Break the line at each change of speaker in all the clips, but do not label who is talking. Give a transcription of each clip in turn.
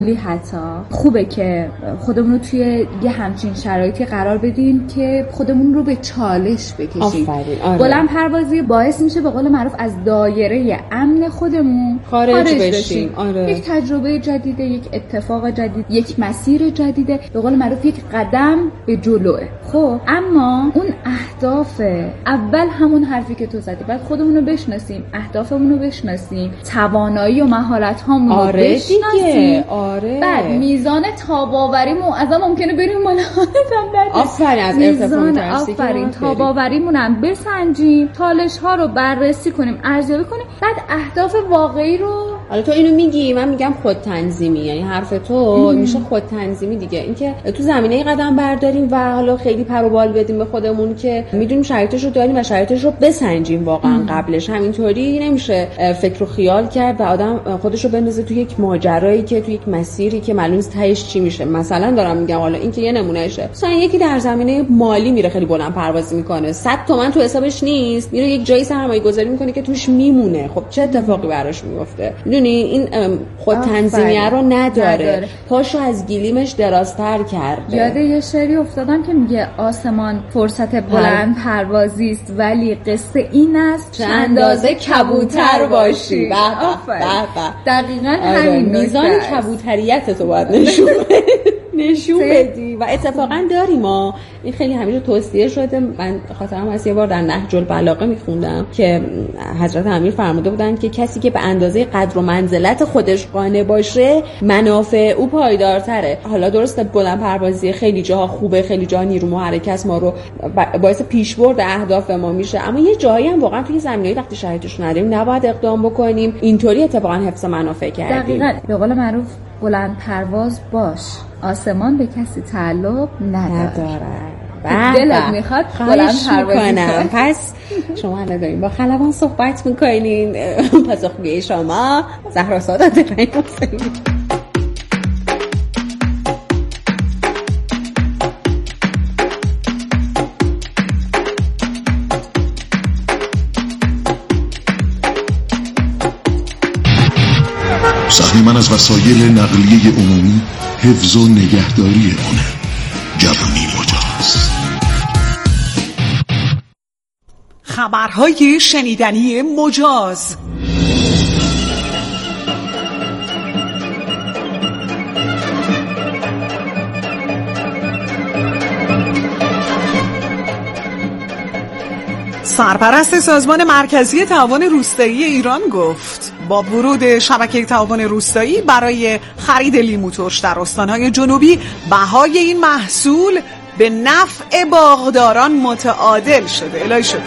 حتی خوبه که خودمون رو توی یه همچین شرایطی قرار بدیم که خودمون رو به چالش بکشیم. بلند پروازی باعث میشه به قول معروف از دایره امن خودمون خارج بشیم. یک تجربه جدیده، یک اتفاق جدید، یک مسیر جدیده، به قول معروف یک قدم به جلوه. خب اما اون اهداف اول همون حرفی که تو زدی، بعد خودمون رو بشناسیم، اهدافمون رو بشناسیم، توانایی و مهارت هامون رو بشناسیم. بعد میزان تاباوریمون از ممکنه بریم آفرین تاباوریمون هم بسنجیم، چالش ها رو بررسی کنیم، ارزیابی کنیم، بعد اهداف واقعی رو.
حالا تو اینو میگی، من میگم خود تنظیمی، یعنی حرف تو میشه خود تنظیمی دیگه. اینکه تو زمینه قدم برداریم و حالا خیلی پر و بال بدیم به خودمون که میدونیم شرایطش رو داریم و شرایطش رو بسنجیم واقعا قبلش. همینطوری نمیشه فکر و خیال کرد و آدم خودش رو بندازه تو یک ماجرایی که تو یک مسیری که معلوم نیست تهش چی میشه. مثلا دارم میگم، حالا این که یه نمونهشه، مثلا یکی در زمینه مالی میره خیلی بلند پروازی میکنه، 100 تومن تو حسابش نیست، میره یک جایی سرمایه گذاری میکنه که توش میمونه. خب چه اتفاقی براش میفته؟ میدونی این خود تنظیمیه رو نداره. پاشو از گلیمش درازتر کرده.
یاد یه شعری افتادم که میگه آسمان فرصت بلند پروازی است، ولی قصه این است چه اندازه کبوتر باشی. دقیقاً همین
میزان کبوتریت تو باید نشون بدی و اتفاقا داریم ما. این خیلی همیشه توصیه شده. من خاطرم از یه بار در نهج البلاغه میخوندم که حضرت امیر فرموده بودن که کسی که به اندازه قدر و منزلت خودش قانع باشه منافع او پایدارتره. حالا درسته بلند پروازی خیلی جاها خوبه، خیلی جاها نیرو محرک است، ما رو باعث پیشبرد اهداف ما میشه، اما یه جایی هم واقعا توی زمینه‌ای وقتی شرایطش نداریم نباید اقدام بکنیم. اینطوری اتفاقا حفظ منافع کردیم.
دقیقاً به قول معروف بلند پرواز باش، آسمان به کسی تعلق نداره. دلت میخواد بلند پرواز کنم.
پس شما الان دارین با خلبان صحبت میکنین. پاسخگوی شما زهرا سادات رحیمی.
سهم من از وسایل نقلیه عمومی حفظ و نگهداری اونه. جوانی مجاز.
خبرهای شنیدنی مجاز. سرپرست سازمان مرکزی تعاون روستایی ایران گفت با ورود شبکه تعاون روستایی برای خرید لیمو ترش در استانهای جنوبی بهای این محصول به نفع باغداران متعادل شده. الهی شکر.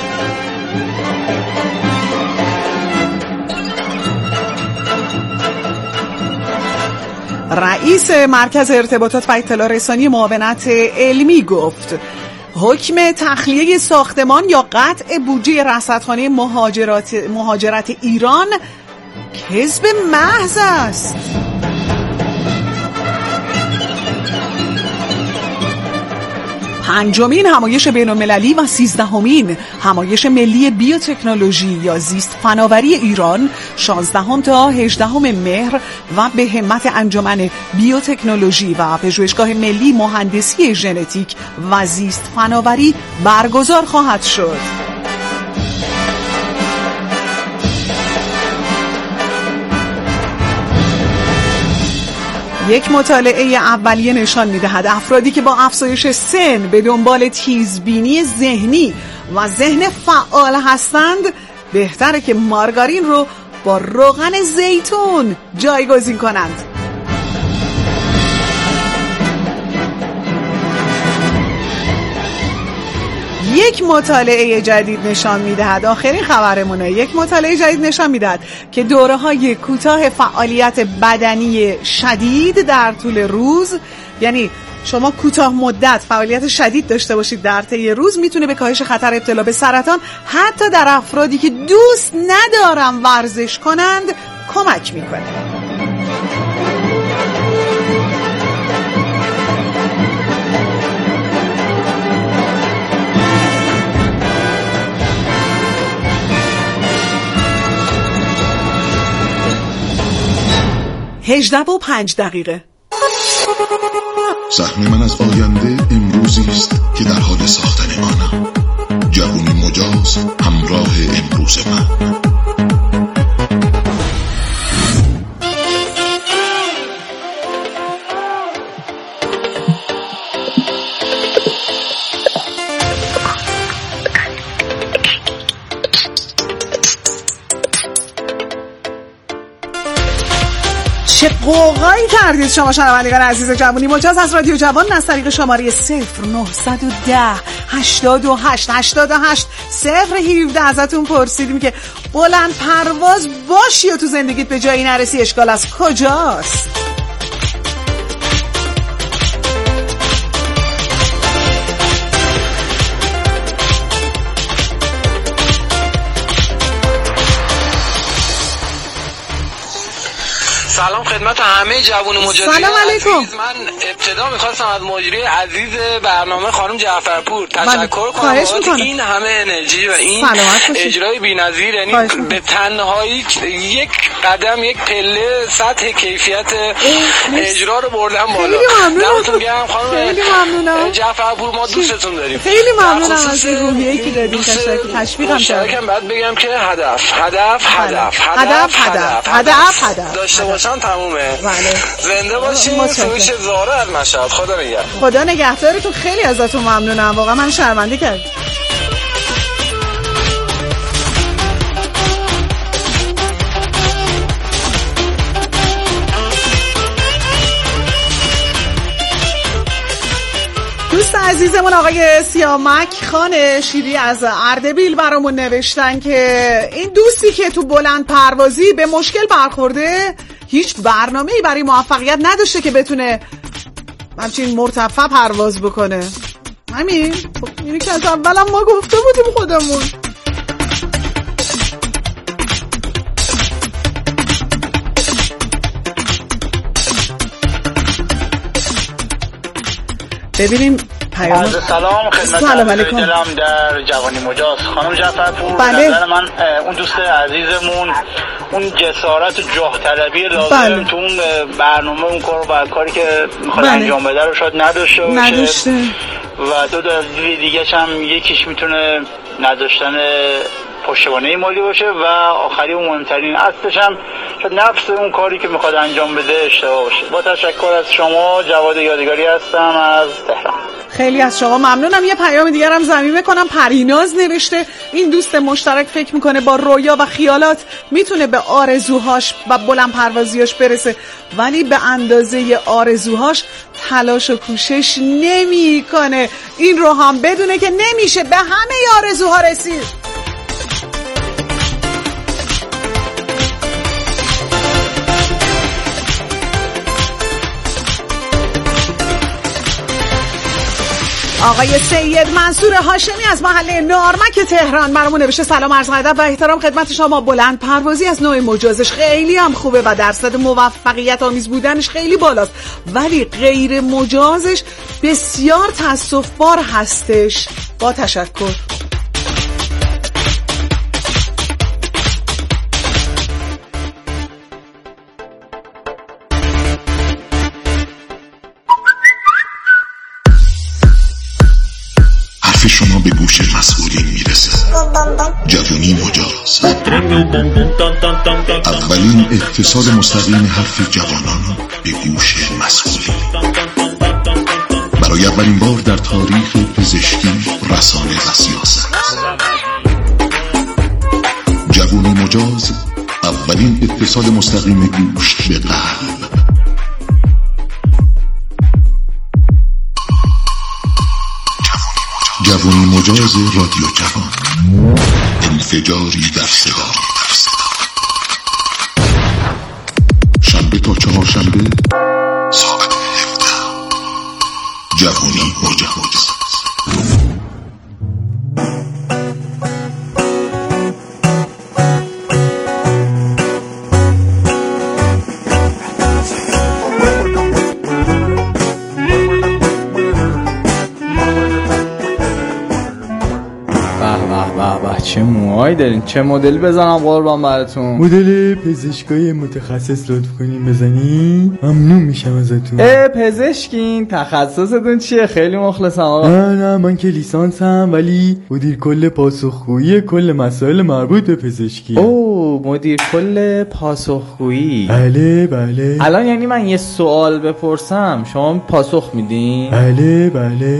رئیس مرکز ارتباطات و اطلاع رسانی معاونت علمی گفت حکم تخلیه ساختمان یا قطع بودجه رصدخانه مهاجرت ایران کذب محض است. پنجمین همایش بین‌المللی و 13مین همایش ملی بیوتکنولوژی یا زیست فناوری ایران 16 تا 18 مهر و به همت انجمن بیوتکنولوژی و پژوهشگاه ملی مهندسی ژنتیک و زیست فناوری برگزار خواهد شد. یک مطالعه اولیه نشان می‌دهد افرادی که با افزایش سن به دنبال تیزبینی ذهنی و ذهن فعال هستند بهتره که مارگارین رو با روغن زیتون جایگزین کنند. یک مطالعه جدید نشان می‌دهد، آخرین خبرمونه، یک مطالعه جدید نشان می‌دهد که دوره‌های کوتاه فعالیت بدنی شدید در طول روز، یعنی شما کوتاه مدت فعالیت شدید داشته باشید در طی روز، میتونه به کاهش خطر ابتلا به سرطان حتی در افرادی که دوست ندارن ورزش کنند کمک میکنه. 18:05.
سهم من از آینده امروزی است که در حال ساختن آنم. جوانی مجاز همراه امروز من.
چه قوقایی کردید شما شنوندگان عزیز جوانی مجاز از رادیو جوان از طریق شماره 0910 88 88 017 ازتون پرسیدیم که بلند پرواز باشی و تو زندگیت به جایی نرسی اشکال از کجاست؟
سلام خدمت همه جوان مجاهدین.
سلام علیکم.
من ابتدا میخواستم از مجری عزیز برنامه خانم جعفرپور تشکر کنم این همه انرژی و این اجرای بی‌نظیر، یعنی به تنهایی یک قدم یک پله سطح کیفیت اجرا رو بردم بالا. دمتون گرم خانم.
خیلی ممنونم
جعفرپور، ما دوستتون داریم.
خیلی ممنونم از روحیه‌ای که دادین. تشویقم
کردین. بعد بگم که هدف داشته باشم تمومه.
بله.
زنده باشین. سروش زاره از مشهد. خدا نگهدار.
خدا نگهدارتون. خیلی ازتون ممنونم. واقعا من شرمنده کردم. دوست عزیزمون آقای سیامک خان شیری از اردبیل برامون نوشتن که این دوستی که تو بلند پروازی به مشکل برخورده هیچ برنامه‌ای برای موفقیت نداشته که بتونه همچین مرتفع پرواز بکنه. همین اینی که از اولم ما گفته بودیم خودمون.
ببینیم سلام خدمت دلم در جوانی مجاز خانم جعفرپور.
بله.
من اون دوست عزیزمون اون جسارت و جاه طلبی لازم تو اون برنامه اون کاری که میخواد انجام بده رو شاید نداشته و دو دلیل دیگه هم یکیش میتونه نداشتن پشتوانه مالی باشه و آخری و مهمترین اصلش هم شاید نفس اون کاری که میخواد انجام بده اشتباه باشه. با تشکر از شما، جواد یادگاری هستم از تهران.
خیلی از شما ممنونم. یه پیام دیگر هم ضمیمه کنم. پریناز نوشته این دوست مشترک فکر میکنه با رویا و خیالات میتونه به آرزوهاش و بلند پروازیاش برسه، ولی به اندازه آرزوهاش تلاش و کوشش نمیکنه. این رو هم بدونه که نمیشه به همه آرزوها رسید. آقای سید منصور هاشمی از محله نارمک تهران برامون نوشته سلام عرض ادب و احترام خدمت شما. بلند پروازی از نوع مجازش خیلی هم خوبه و درصد موفقیت آمیز بودنش خیلی بالاست، ولی غیر مجازش بسیار تأسف‌بار هستش. با تشکر.
شما به گوش مسئولین میرسه. جوانی مجاز، اولین اتصال مستقیم حرف جوانان به گوش مسئولین. برای اولین بار در تاریخ پزشکی، رسانه و سیاست، جوانی مجاز، اولین اتصال مستقیم گوش به قلب. جوانی مجاز رادیو جوان، انفجاری در صدا. شنبه تا چهارشنبه ساعت 17. جوانی مجاز.
چه موها شمایی دارین. چه مدلی بزنم قربان براتون؟
مدل پزشکای متخصص لطف کنین بزنی، ممنون میشم ازتون.
پزشکین تخصصتون چیه؟ خیلی مخلصم آقا.
نه من که لیسانسم، ولی مدیر کل پاسخگویی کل مسائل مربوط به پزشکی.
مدیر کل پاسخگویی.
بله.
الان یعنی من یه سوال بپرسم شما پاسخ میدین؟
بله.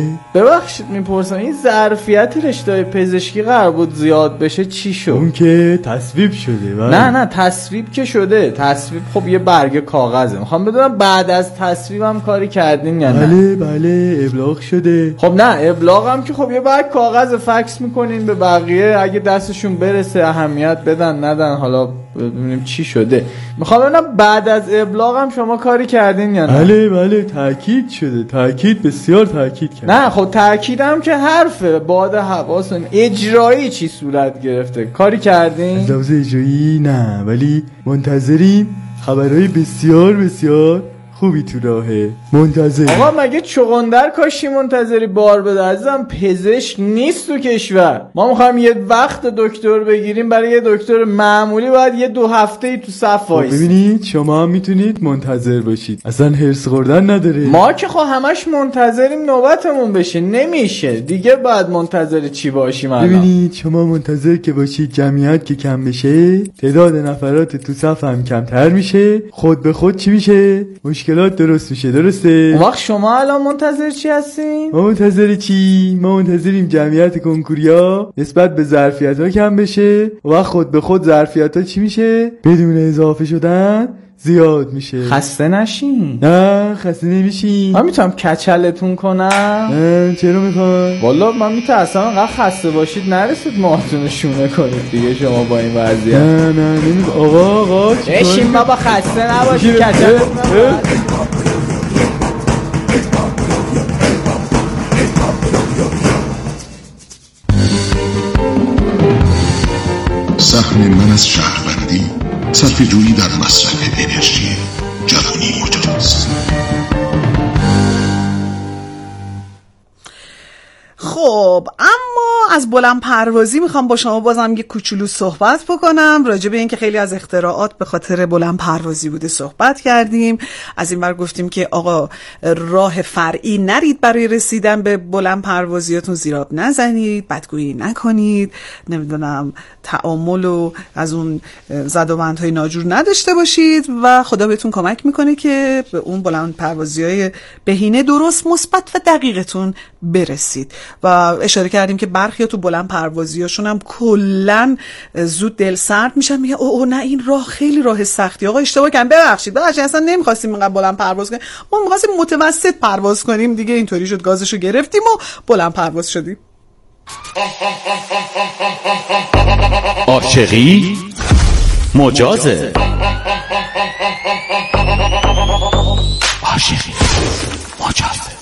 ببخشید میپرسم این ظرفیت رشته پزشکی قرار بود زیاد بشه چی شد؟
اون که تصویب شده.
نه تصویب که شده. تصویب خب یه برگ کاغذه. میخوام بدونم بعد از تصویبم کاری کردین یا
نه؟ بله ابلاغ شده.
خب نه ابلاغم که خب یه برگ کاغذ فکس میکنین به بقیه، اگه دستشون برسه اهمیت بدن ندن، حالا ببینیم چی شده. میخوام ببینم بعد از ابلاغم شما کاری کردین یا
نه؟ بله تاکید شده. تاکید بسیار تاکید کرد.
نه خب تاکیدم که حرفه، باد حواسون. اجرایی چی صورت گرفته؟ کاری کردین؟
از لحاظ اجرایی نه، ولی منتظریم. خبرهای بسیار بسیار خوبی تو راهه. منتظر.
آقا مگه چغندر کاشی منتظری بار بده؟ عزیزم پزشک نیست تو کشور. ما میخوایم یه وقت دکتر بگیریم، برای یه دکتر معمولی باید یه 2 هفته‌ای تو صف وایس.
ببینید شما هم میتونید منتظر باشید، اصلا هرس خوردن نداره.
ما که خب همش منتظریم نوبتمون بشه، نمیشه دیگه. باید منتظر چی باشیم الان؟
ببینید شما منتظر که باشید جمعیت که کم بشه، تعداد نفرات تو صف هم کمتر میشه، خود به خود چی میشه؟ مشکلات درست میشه. درسته؟
وقت شما الان منتظر چی هستین؟
ما منتظر چی؟ ما منتظریم جمعیت کنکوریا نسبت به ظرفیت‌ها کم بشه و خود به خود ظرفیت‌ها چی میشه؟ بدون اضافه شدن زیاد میشه.
خسته نشین.
نه خسته نمیشین.
من میتونم کچلتون کنم؟
چرا میخوای؟
والا من میترسم انقدر خسته باشید نرسید ماهتون شونه کنید دیگه شما با این وضعیت.
نه نمیخوام. آقا
بشین بابا خسته نباشید. کچلتون
سهم من از شهروندی صرفه‌جویی در مصرف انرژی جوانی مجاز.
خب اما از بلند پروازی میخوام با شما بازم یه کوچولو صحبت بکنم راجع به این که خیلی از اختراعات به خاطر بلند پروازی بوده صحبت کردیم. از این ور گفتیم که آقا راه فرعی نرید برای رسیدن به بلند پروازیاتون، زیراب نزنید، بدگویی نکنید، نمیدونم تعامل و از اون زدوبندهای ناجور نداشته باشید و خدا بهتون کمک میکنه که به اون بلند پروازی‌های بهینه درست مثبت و دقیقتون برسید. و اشاره کردیم که برخی تو بلند پروازیاشون هم کلن زود دل سرد میشن، میگن اوه نه این راه خیلی راه سختی. آقا اشتباه کردم، ببخشید اصلا نمیخواستیم اینقدر بلند پرواز کنیم، ما می‌خواستیم متوسط پرواز کنیم دیگه. اینطوری شد گازشو گرفتیم و بلند پرواز شدیم.
عاشقی مجازه. عاشقی مجازه.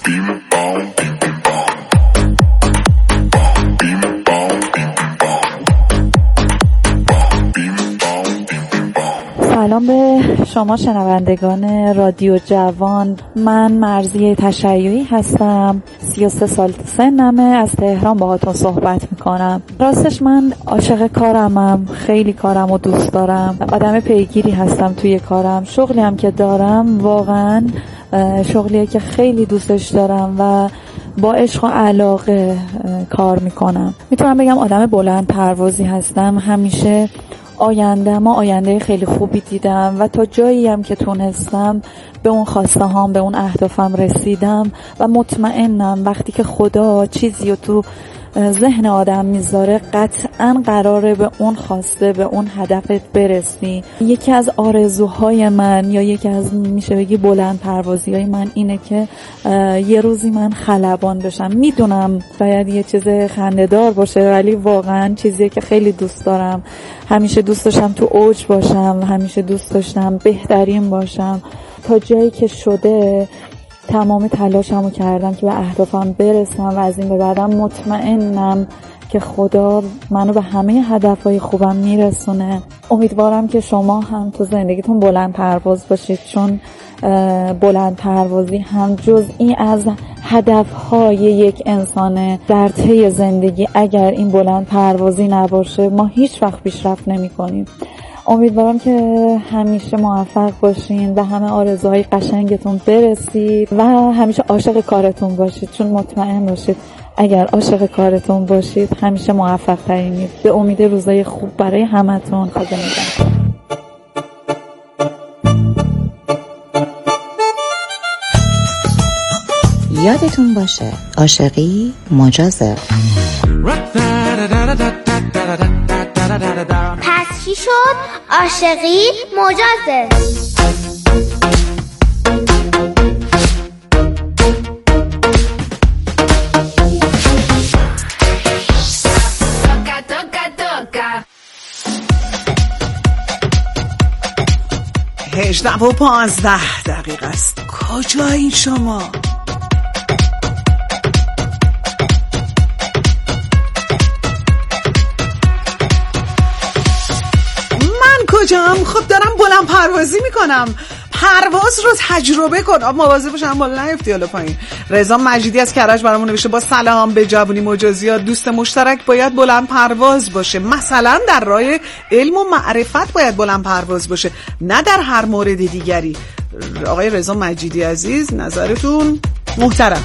سلام به شما شنوندگان رادیو جوان. من مرضیه تشیعی هستم، 33 سال سنمه، از تهران باهاتون صحبت میکنم. راستش من عاشق کارمم، خیلی کارمو دوست دارم، آدم پیگیری هستم توی کارم. شغلی هم که دارم واقعا شغلیه که خیلی دوستش دارم و با عشق و علاقه کار میکنم. میتونم بگم آدم بلند پروازی هستم. همیشه آینده خیلی خوبی دیدم و تا جایی هم که تونستم به اون خواسته هام، به اون اهدافم رسیدم و مطمئنم وقتی که خدا چیزی رو تو ذهن آدم میذاره قطعا قراره به اون خواسته، به اون هدفت برسی. یکی از آرزوهای من یا یکی از میشه بگی بلند پروازی های من اینه که یه روزی من خلبان بشم. میدونم باید یه چیز خنده‌دار باشه ولی واقعا چیزیه که خیلی دوست دارم. همیشه دوست داشتم تو اوج باشم، همیشه دوست داشتم بهترین باشم. تا جایی که شده تمام تلاشمو کردم که به اهدافم برسم و از این به بعدم مطمئنم که خدا منو به همه هدفهای خوبم میرسونه. امیدوارم که شما هم تو زندگیتون بلند پرواز باشید، چون بلند پروازی هم جزئی از هدفهای یک انسان در طی زندگی اگر این بلند پروازی نباشه ما هیچ وقت پیشرفت نمی‌کنیم. امیدوارم که همیشه موفق باشین و همه آرزوهای قشنگتون برسید و همیشه عاشق کارتون باشید، چون مطمئن باشید اگر عاشق کارتون باشید همیشه موفق ترینید. به امید روزای خوب برای همتون. خدا نگهدار.
یادتون باشه عاشقی مجازه.
پس چی شد؟ عاشقی مجازه.
هجده و 15 دقیقه است. کجایی شما؟ کجام؟ خب دارم بلند پروازی میکنم. پرواز رو تجربه کن. مواظب باش هم بالا نیفتی حالا پایین. رضا مجیدی از کرج برامون نوشته با سلام به جوونی مجازیات، دوست مشترک باید بلند پرواز باشه. مثلا در راه علم و معرفت باید بلند پرواز باشه، نه در هر مورد دیگری. آقای رضا مجیدی عزیز، نظرتون محترم.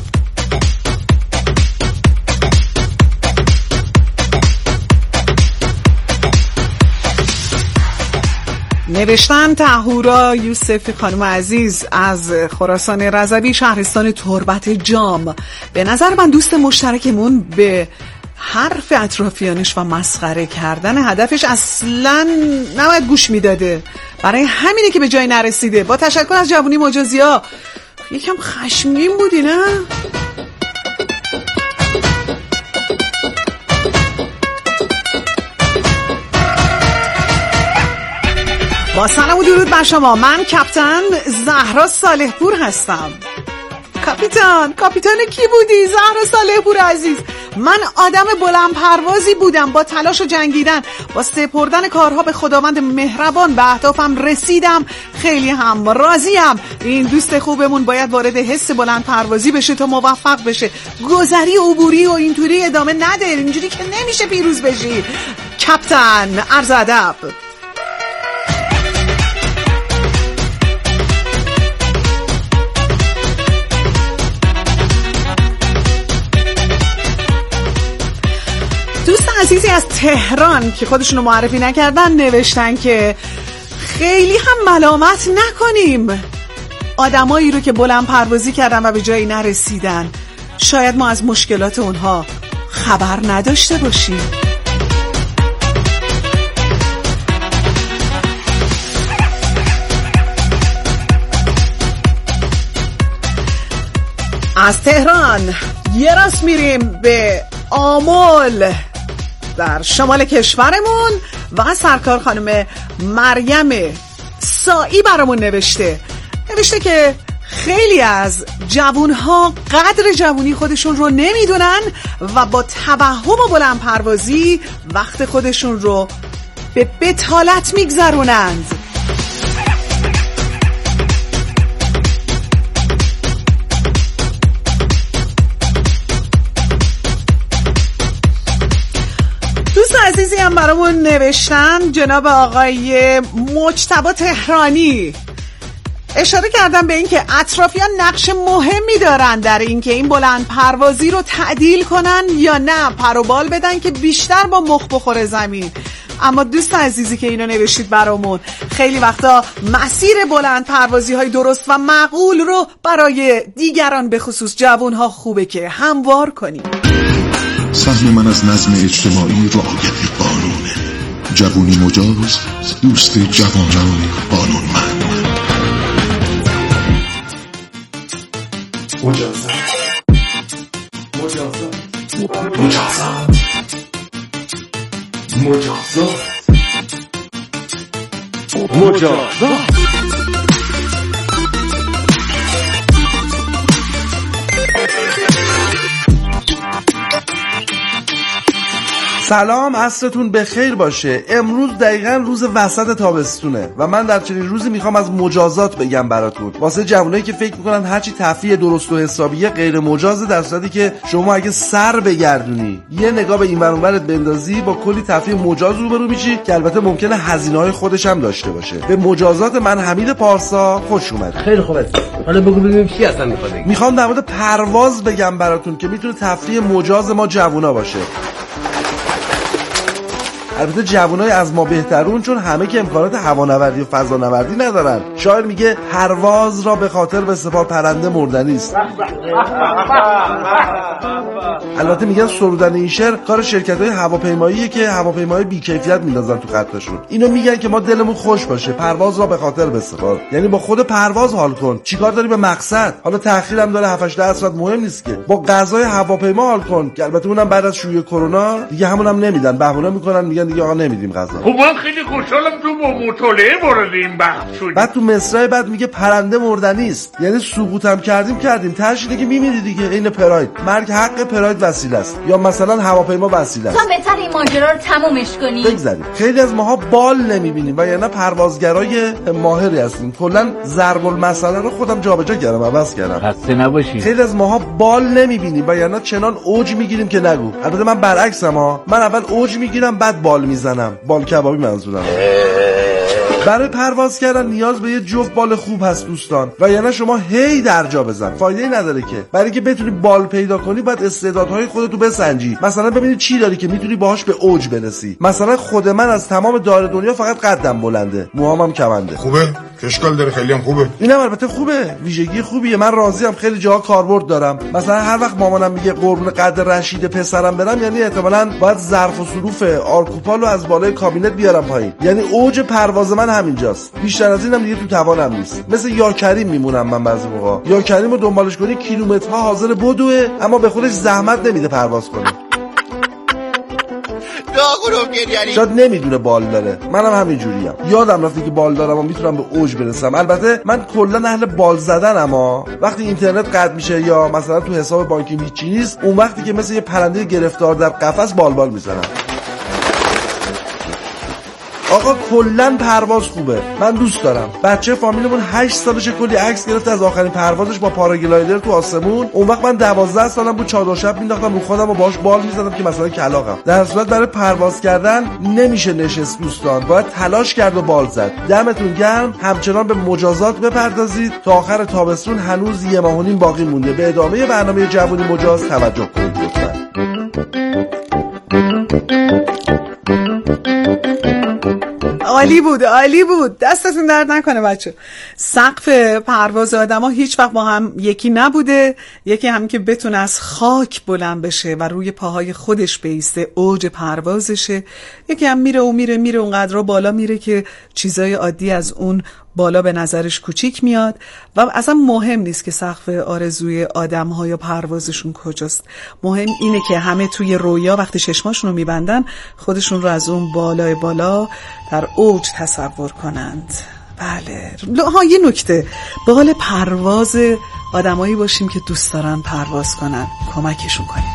نوشتن طهورا یوسفی خانم عزیز از خراسان رضوی، شهرستان تربت جام. به نظر من دوست مشترکمون به حرف اطرافیانش و مسخره کردن هدفش اصلاً نباید گوش میداده. برای همینه که به جای نرسیده. با تشکر از جوونی مجازیا. یکم خشمگین بودی نه؟ با سلام و درود بر شما. من کاپیتان زهرا صالحپور هستم. کاپیتان کی بودی؟ زهرا صالحپور عزیز. من آدم بلند پروازی بودم. با تلاش و جنگیدن، با سپردن کارها به خداوند مهربان به اهدافم رسیدم. خیلی هم راضیم. این دوست خوبمون باید وارد حس بلند پروازی بشه تا موفق بشه. گذری عبوری و اینطوری ادامه نده. اینجوری که نمیشه پیروز بشی. کاپیتان، عرض ادب. دوست عزیزی از تهران که خودشونو معرفی نکردن نوشتن که خیلی هم ملامت نکنیم آدمایی رو که بلند پروازی کردن و به جایی نرسیدن. شاید ما از مشکلات اونها خبر نداشته باشیم. از تهران یه راست میریم به آمل در شمال کشورمون و سرکار خانم مریم سایی برامون نوشته که خیلی از جوونها قدر جوونی خودشون رو نمیدونن و با توهم و بلند پروازی وقت خودشون رو به بتالت میگذرونند. عزیزی هم برامون نوشتن جناب آقای مجتبی تهرانی اشاره کردن به این که اطرافیان نقش مهمی دارن در این که این بلند پروازی رو تعدیل کنن یا نه پر و بال بدن که بیشتر با مخ بخوره زمین. اما دوست عزیزی که اینو نوشتید برامون، خیلی وقتا مسیر بلند پروازی های درست و معقول رو برای دیگران به خصوص جوانها خوبه که هموار کنیم.
سهم من از نظم اجتماعی رعایت قانونه. جوونی مجاز، دوست جوانان قانونمند. مجازات
سلام، عصرتون بخیر باشه. امروز دقیقاً روز وسط تابستونه و من در چنین روزی میخوام از مجازات بگم براتون، واسه جوانایی که فکر میکنن هرچی تفریح درست و حسابیه غیر مجازه، در صورتی که شما اگه سر بگردونی یه نگاه به این ور اونورت بندازی با کلی تفریح مجاز روبرو میشی که البته ممکنه هزینه‌های خودش هم داشته باشه. به مجازات من حمید پارسا خوش اومد.
خیلی خوبه. حالا بگو ببینیم چی اصلا میخواد بگی.
میخوام در مورد پرواز بگم براتون که میتونه تفریح مجاز ما جوونا باشه. البته جوانای از ما بهترون، چون همه که امکانات هوانوردی و فضانوردی ندارن. شاعر میگه پرواز را به خاطر به سپاه پرنده مردنی است. البته میگن سرودن این شعر کار شرکت‌های هواپیماییه که هواپیماهای بی‌کیفیت میندازن تو خطشون. اینو میگن که ما دلمون خوش باشه، پرواز را به خاطر بسپار، یعنی با خود پرواز حال کن. چیکار داری به مقصد؟ حالا تأخیرم داره 7-8 ساعت مهم نیست که. با غذای هواپیما حال کن که البته اونم بعد از شیوع کرونا دیگه همونم نمیدن، بهونه میکنن، میگن دیگه آقا نمیدیم غذا.
خب من خیلی خوشحالم تو با مطالعه وارد این بحث شدی.
بعد تو مصرع بعد میگه پرنده مردنی است، یعنی سقوطم کردیم تاش دیگه میمیری دیگه. این پراید، مرگ حق پراید وسیله است، یا مثلا هواپیما وسیله است.
تا بهتر این ماجرا رو تمومش کنیم.
بگذاریم. خیلی از ماها بال نمیبینیم و یعنی پروازگرای ماهری هستیم. کلا ضرب المثل رو خودم جابجا کردم، عوض کردم.
خسته نباشی.
خیلی از ماها بال نمیبینیم و یعنی چنان اوج میگیریم که نگو. البته من برعکسم ها، من اول اوج میگیرم بعد بال میزنم. بال کبابی منظورم. برای پرواز کردن نیاز به یه جفت بال خوب هست دوستان، و یعنی شما هی در جا بزن، فایده‌ای نداره که. برای که بتونی بال پیدا کنی باید استعدادهای خودتو بسنجی. مثلا ببینید چی داری که میتونی باهاش به اوج برسی. مثلا خود من از تمام دار دنیا فقط قدم بلنده، موهامم کمنده.
خوبه؟ اشکال داره؟ خیلی هم خوبه.
اینم البته خوبه، ویژگی خوبیه، من راضیم. خیلی جاها کاربرد دارم. مثلا هر وقت مامانم میگه قربون قد رشید پسرم برم، یعنی احتمالاً باید ظرف و ظروف آرکوپالو از بالای کابینت بیارم پایین. یعنی اوج پرواز من همینجاست. بیشتر از اینم دیگه تو توانم نیست. مثل یا کریم میمونم من بعضی موقع. یا کریمو دنبالش کنی کیلومترها حاضر بدوه، اما به خودش زحمت نمیده پرواز کنه. شاید نمیدونه بال داره. منم همینجوریم. یادم رفته که بال دارم و میتونم به اوج برسم. البته من کلا اهل بال زدنم، اما وقتی اینترنت قطع میشه یا مثلا تو حساب بانکی هیچی نیست، اون وقتی که مثل یه پرنده گرفتار در قفس بال میزنم. آقا کلن پرواز خوبه، من دوست دارم. بچه فامیلمون 8 سالشه کلی عکس گرفته از آخرین پروازش با پاراگلایدر تو آسمون. اون وقت من 12 سالم بود، چادر شب مینداختم رو خودم و باهاش بال میزدم که مثلا کلاغم. در صورت برای پرواز کردن نمیشه نشست دوستان، باید تلاش کرد و بال زد. دمتون گرم. همچنان به مجازات بپردازید. تا آخر تابستون هنوز 1.5 ماه باقی مونده. به ادامه برنامه جوونی مجاز توجه کنید لطفاً.
عالی بود. دستتون درد نکنه بچه. سقف پرواز آدما هیچ وقت با هم یکی نبوده. یکی هم که بتونه از خاک بلند بشه و روی پاهای خودش بیسته، اوج پروازشه. یکی هم میره اونقدر بالا میره که چیزای عادی از اون بالا به نظرش کوچیک میاد و اصلا مهم نیست که سقف آرزوی آدم‌ها یا پروازشون کجاست. مهم اینه که همه توی رویا وقتی چشماشون رو میبندن خودشون رو از اون بالای بالا در اوج تصور کنند. بله. یه نکته، به حال پرواز آدمایی باشیم که دوست دارن پرواز کنن، کمکشون کنیم.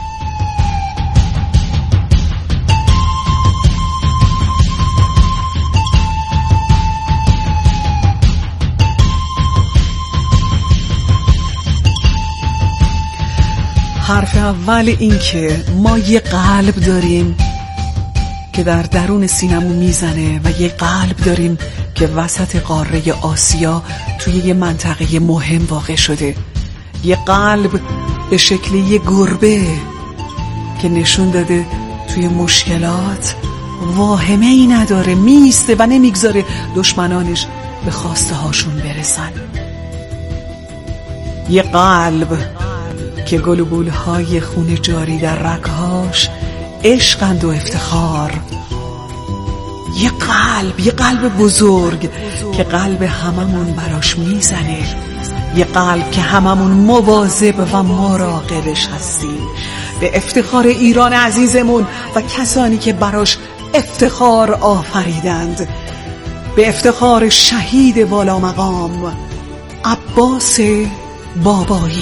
حرف اول این که ما یه قلب داریم که در درون سینمون میزنه و یه قلب داریم که وسط قاره آسیا توی یه منطقه مهم واقع شده. یه قلب به شکل یه گربه که نشون داده توی مشکلات واهمه ای نداره، میسته و نمیگذاره دشمنانش به خواسته هاشون برسن. یه قلب که گلوبولهای خون جاری در رگهاش عشقند و افتخار. یه قلب بزرگ که قلب هممون براش میزنه. یه قلب که هممون مواظب و مراقبش هستیم. به افتخار ایران عزیزمون و کسانی که براش افتخار آفریدند. به افتخار شهید والا مقام عباس بابایی.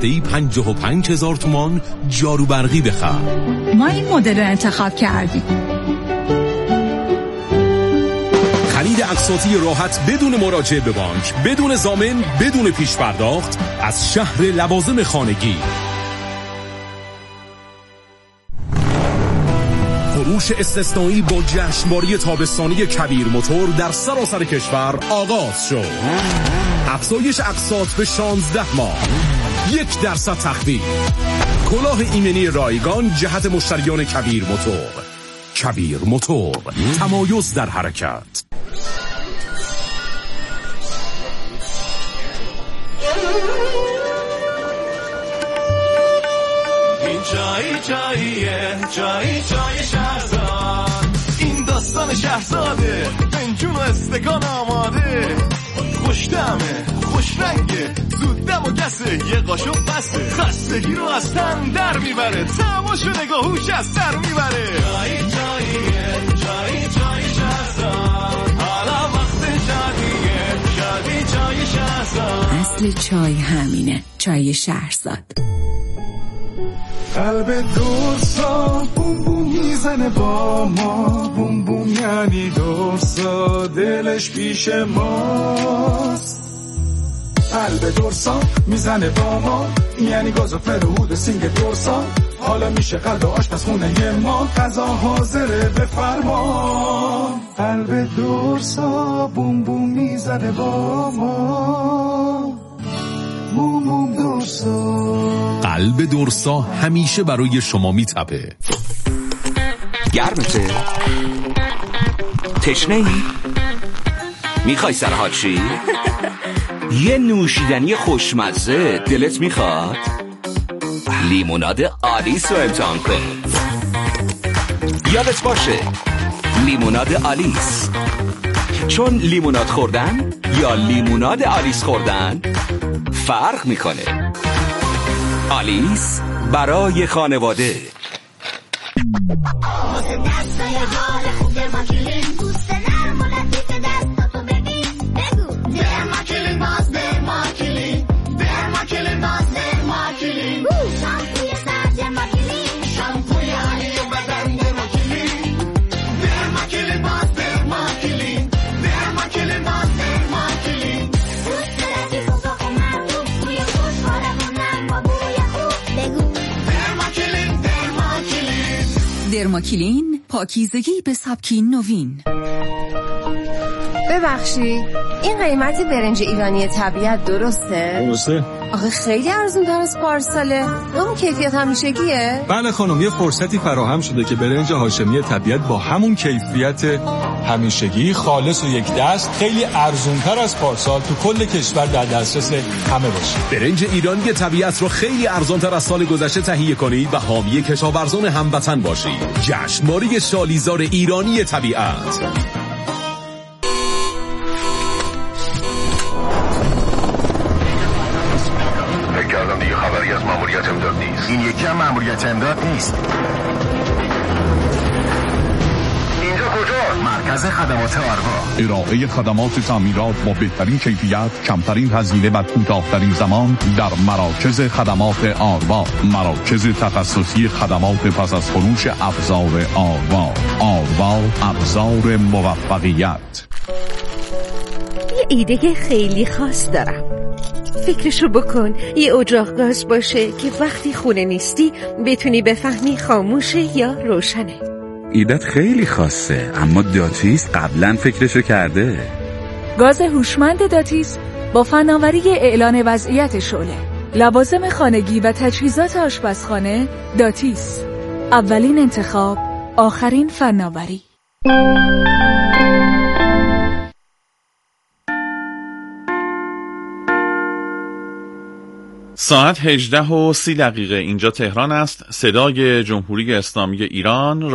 هفته‌ای 55,000 تومان جارو برقی بخر.
ما این مدل رو انتخاب کردیم.
خرید اقساطی راحت بدون مراجعه به بانک، بدون ضامن، بدون پیش پرداخت از شهر لوازم خانگی. فروش استثنایی با جشنواره تابستانی کبیر موتور در سراسر کشور آغاز شد. افزایش اقساط به 16 ماه، 1% تخفیف، کلاه ایمنی رایگان جهت مشتریان کبیر موتور. کبیر موتور، تمایز در حرکت.
این جایی شهرزاد، این داستان شهرزاده، بنجون و استکان آماده، خوش طعمه، خوش رنگه، زود دم و گسه، یه قاشق بسه، خستگی رو از تن در میبره، تماش و نگاهوش از سر میبره. جایی شهرزاد، حالا وقت شادی جای شهرزاد.
اصل چای همینه، چای شهرزاد.
قلب دوستا بوم بوم میزنه با ما، بوم بوم یعنی دوستا دلش پیش ماست. قلب دورسا میزنه با ما، یعنی گاز و فرهود سینگ دورسا. حالا میشه قلب آشپزخونه ما، غذا حاضره بفرما. قلب دورسا بوم بوم میزنه با ما، بوم بوم دورسا.
قلب دورسا همیشه برای شما میتپه.
گرمته؟ تشنه‌ای؟ میخوای سرحال شی؟ یه نوشیدنی خوشمزه دلت میخواد؟ لیموناد آلیس رو امتحان کن. یادت باشه لیموناد آلیس، چون لیموناد خوردن یا لیموناد آلیس خوردن فرق میکنه. آلیس برای خانواده.
درماکلین، پاکیزگی به سبک نوین.
ببخشید این قیمت برنج ایرانی طبیعت درسته؟ آخه خیلی ارزون تر از پارساله. اون کیفیت همیشگیه؟
بله خانم، یه فرصتی فراهم شده که برنج هاشمی طبیعت با همون کیفیت همیشگی خالص و یک دست خیلی ارزون تر از پارسال تو کل کشور در دسترس همه باشه.
برنج ایرانی طبیعت رو خیلی ارزان تر از سال گذشته تهیه کنید و حامی کشاورزان هموطن باشید. جشنواره شالیزار ایرانی طبیعت.
دیگه خبری از ماموریت امداد نیست. این یکی هم ماموریت امداد نیست. اینجا کجا؟ مرکز خدمات آروا.
ارائه خدمات تعمیرات با بهترین کیفیت، کمترین هزینه و کوتاه‌ترین زمان در مراکز خدمات آروا. مراکز تخصصی خدمات پس از فروش ابزار آروا. آروا، ابزار موفقیت.
یه ایده خیلی خاص دارم. فکرشو بکن یه اجاق گاز باشه که وقتی خونه نیستی بتونی بفهمی خاموشه یا روشنه.
ایدت خیلی خاصه، اما داتیس قبلا فکرشو کرده.
گاز هوشمند داتیس با فناوری اعلان وضعیت شعله، لوازم خانگی و تجهیزات آشپزخانه. داتیس، اولین انتخاب، آخرین فناوری.
ساعت 18:30 اینجا تهران است. صدای جمهوری اسلامی ایران،